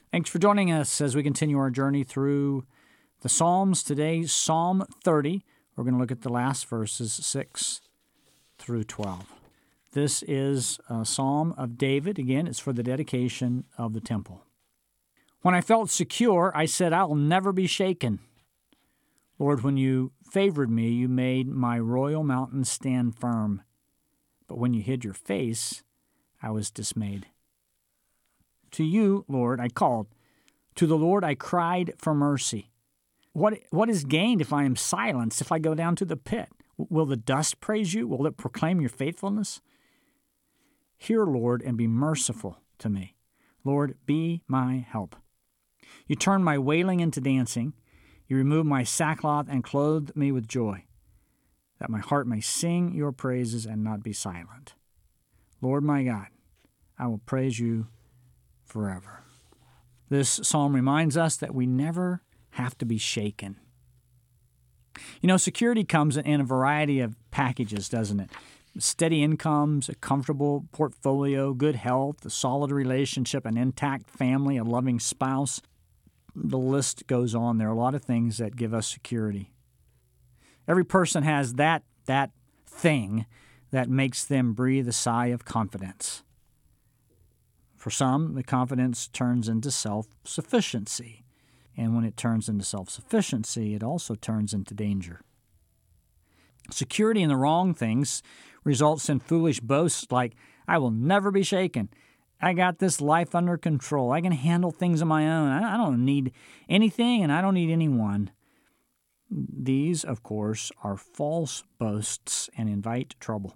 Thanks for joining us as we continue our journey through the Psalms. Today, Psalm 30. We're going to look at the last verses, 6 through 12. This is a Psalm of David. Again, it's for the dedication of the temple. When I felt secure, I said, I'll never be shaken. Lord, when you favored me, you made my royal mountain stand firm. But when you hid your face, I was dismayed. To you, Lord, I called. To the Lord I cried for mercy. What is gained if I am silenced, if I go down to the pit? Will the dust praise you? Will it proclaim your faithfulness? Hear, Lord, and be merciful to me. Lord, be my help. You turn my wailing into dancing. You remove my sackcloth and clothe me with joy, that my heart may sing your praises and not be silent. Lord my God, I will praise you forever. This psalm reminds us that we never have to be shaken. You know, security comes in a variety of packages, doesn't it? Steady incomes, a comfortable portfolio, good health, a solid relationship, an intact family, a loving spouse. The list goes on. There are a lot of things that give us security. Every person has that thing that makes them breathe a sigh of confidence. For some, the confidence turns into self-sufficiency. And when it turns into self-sufficiency, it also turns into danger. Security in the wrong things results in foolish boasts like, I will never be shaken. I got this life under control. I can handle things on my own. I don't need anything and I don't need anyone. These, of course, are false boasts and invite trouble.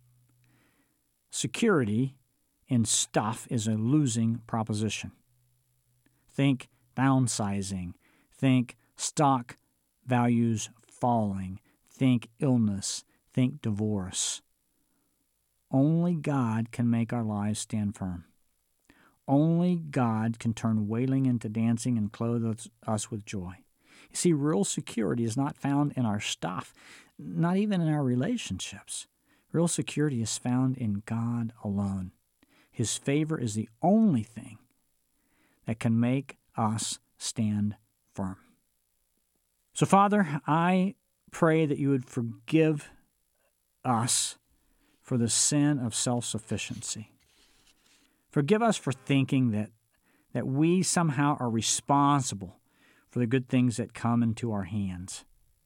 Security in stuff is a losing proposition. Think downsizing. Think stock values falling. Think illness. Think divorce. Only God can make our lives stand firm. Only God can turn wailing into dancing and clothe us with joy. You see, real security is not found in our stuff, not even in our relationships. Real security is found in God alone. His favor is the only thing that can make us stand firm. So, Father, I pray that you would forgive us for the sin of self-sufficiency. Forgive us for thinking that we somehow are responsible for the good things that come into our hands.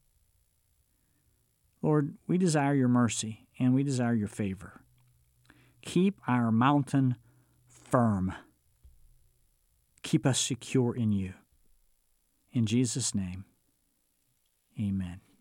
Lord, we desire your mercy and we desire your favor. Keep our mountain firm. Keep us secure in you. In Jesus' name, amen.